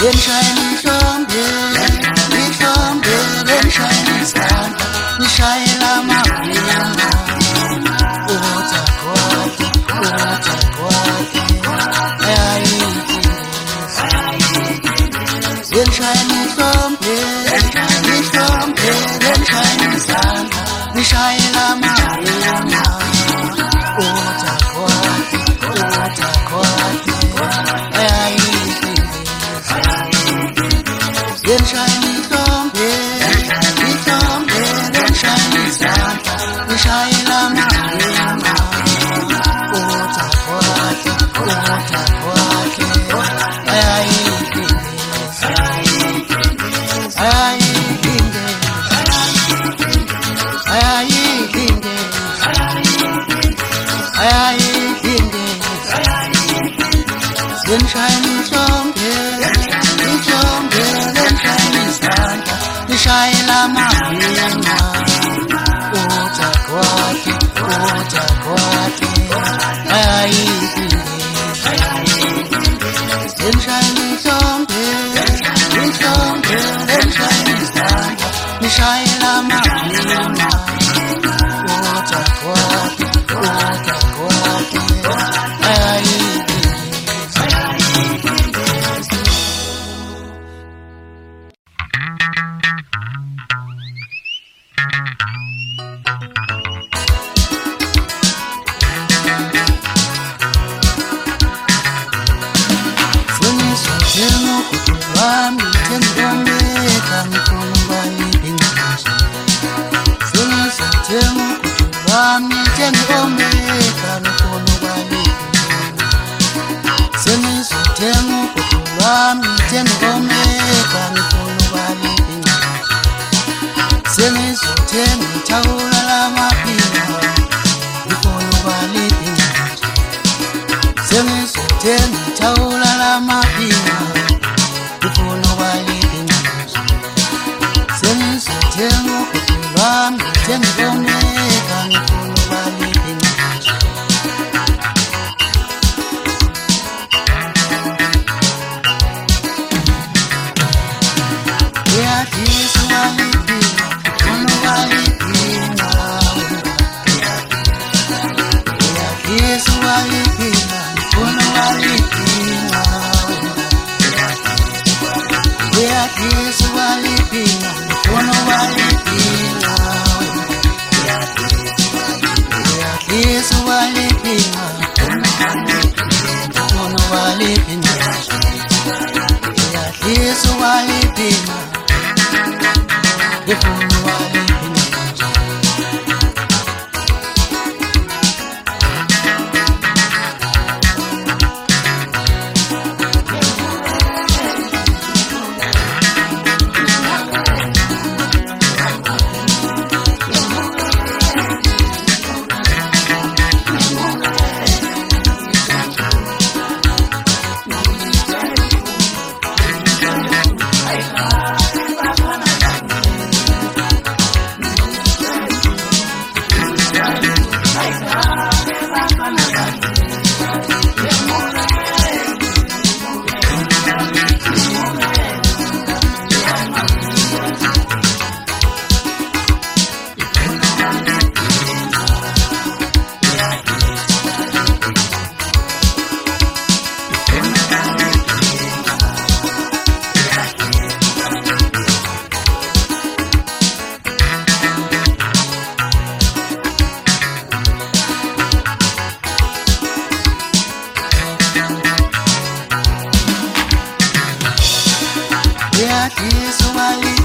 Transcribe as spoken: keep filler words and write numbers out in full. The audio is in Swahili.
Lenshayela ihlombe, ihlombe, lenshayela isandla, ngishayela amapiyano. Uza kwakhe, uza kwakhe, ayayidinisa. Lenshayela ihlombe, ihlombe, lenshayela isandla, ngishayela amapiyano. Uza kwakhe, uza kwakhe, ayayidinisa. Lenshayela ihlombe, ihlombe, lenshayela isandla, ngishayela amapiyano. Uza kwakhe, uza kwakhe, ayayidinisa. Ayayidinisa, ayayidinisa, ayayidinisa. Lenshayela ihlombe, ihlombe, lenshayela isandla, ngishayela amapiyano. Uza kwakhe, uza kwakhe, ayayidinisa. Lenshayela ihlombe, ihlombe, lenshayela isandla, ngishayela amapiyano. Uza kwakhe, uza kwakhe, ayayidinisa. Sengisuthenga ugogo wami thengikomeka ngifuna ubalibingisha. Sengisuthenga ugogo wami thengikomeka ngifuna ubalibingisha. Sengisuthenga ugogo wami thengikomeka ngifuna ubalibingisha. Sengisuthenga ithawula lamapina ngifuna ubalibingisha. Sengisuthenga ithawula lamapina ngifuna ubalibingisha. Sengisuthenga ugogo wami thengikomeka ngifuna ubalibingisha. Uyadisa ubalibina, ngifuna ubalibina. Uyadisa ubalibina, ngifuna ubalibina. Uyadisa ubalibina, ngifuna ubalibina. Uyadisa ubalibina, ngifuna ubalibina. Uyadisa ubalibina, ngifuna ubalibina. Uyadisa ubalibina.